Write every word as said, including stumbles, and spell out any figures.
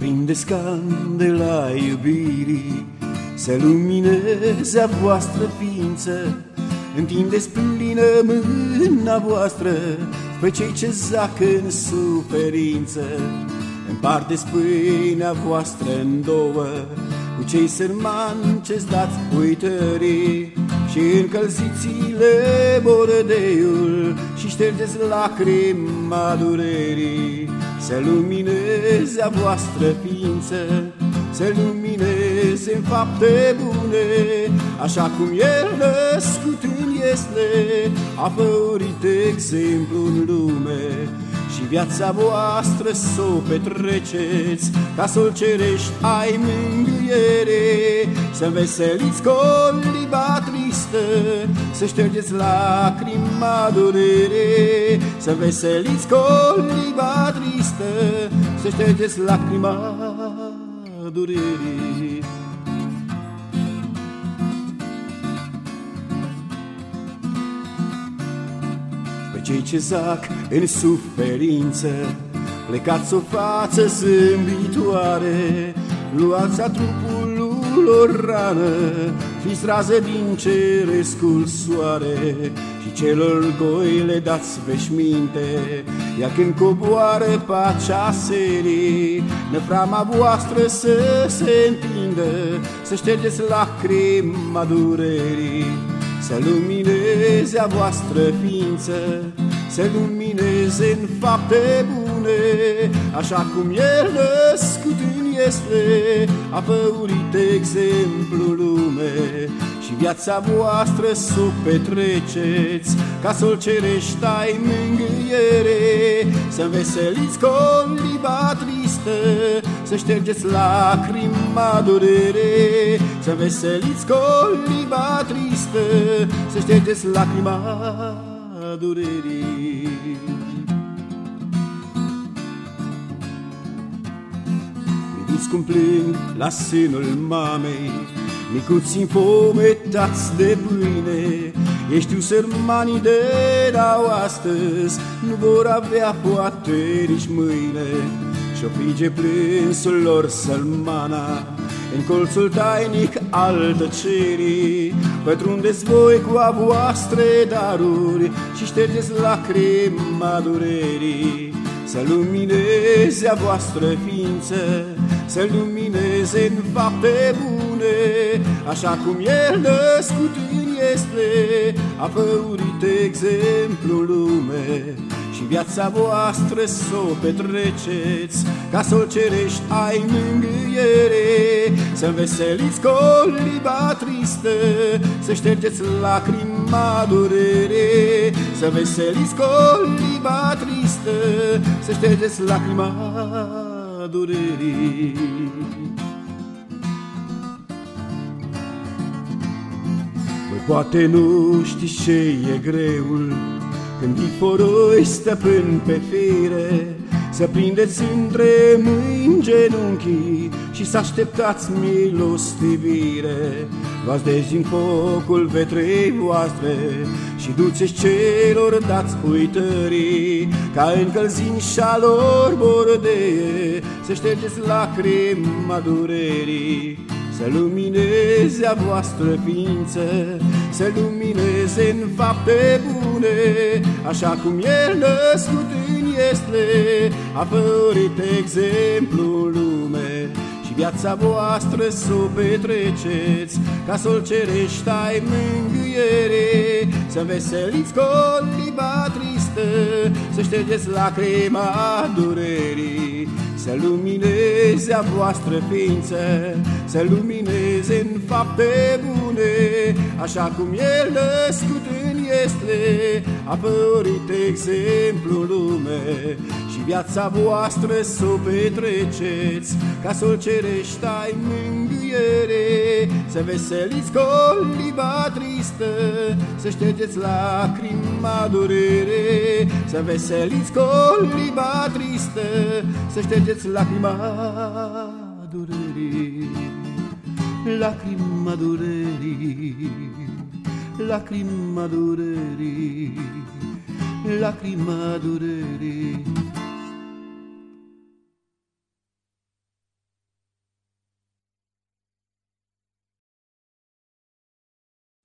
Aprindeți candela iubirii, să lumineze a voastră ființă. Întindeți plină mâna voastră pe cei ce zac în suferință. Împarteți pâinea voastră în două cu cei sărmani ce-ți dați uitării. Și încălziți-le bordeiul și ștergeți lacrima durerii. Să lumineze a voastră ființă, să lumineze în fapte bune, așa cum El născut în Iesle a făurit exemplu în lume. Și viața voastră s-o petreceți ca să-L cerești ai mângâiere. Să înveseliți coliba tristă, să ștergeți lacrima durere. Să înveseliți coliba tristă, să ștergeți lacrima durere. Cei ce zac în suferință, plecați o față zâmbitoare, luați-a trupul lor rană, fiți rază din cerescul soare. Și celor goi le dați veșminte, iar când coboară pacea serii, năframa voastră să se întindă, să ștergeți lacrima durerii. Să lumineze a voastră ființă, să lumineze în fapte bune, așa cum El născut în Iesle a făurit exemplu lume. Și viața voastră s-o petreceți ca să-L cerești ai mângâiere. Să înveseliți coliba tristă, să ștergeți lacrima durere. Să înveseliți coliba tristă, să ștergeți lacrima durerii. Priviți cum plâng la sânul mamei micuți infometați de pâine. Ei știu sărmanii de dau astăzi, nu vor avea poate nici mâine. Și-o frige plânsul lor sărmana în colțul tainic al tăcerii. Pătrundeți voi cu a voastre daruri și ștergeți lacrima durerii. Să lumineze a voastră ființă, să lumineze în fapte bune, așa cum El născut în Iesle a făurit exemplu lume. Și viața voastră s-o petreceți ca să-L cerești ai mângâiere. Să înveseliți coliba tristă, să ștergeți lacrima durere. Să înveseliți coliba tristă, să ștergeți lacrima durerii. Voi poate nu știți ce e greul când diforoi stăpân pe fire, să prindeți între mâini genunchii și să așteptați milostivire. Luați deci din focul vetrei voastre și duceți celor dați uitării, ca încălzișa lor bordeie, să ștergeți lacrima durerii. Să lumineze a voastră ființă, să lumineze în fapte bune, așa cum El născut în Iesle a făurit exemplu lume. Și viața voastră s-o petreceți ca să-L cerești ai mângâiere. Să înveseliți coliba tristă, să ștergeți lacrima durerii. Să lumineze a voastră ființă, să lumineze în fapte bune, așa cum El născut în Iesle a făurit exemplu lume. Și viața voastră s-o petreceți ca să-L cerești ai mângâiere. Să înveseliți coliba tristă, să ștergeți lacrima durere. Să înveseliți coliba tristă, să ștergeți lacrima durerii. Lacrima durerii, lacrima durerii, lacrima durerii.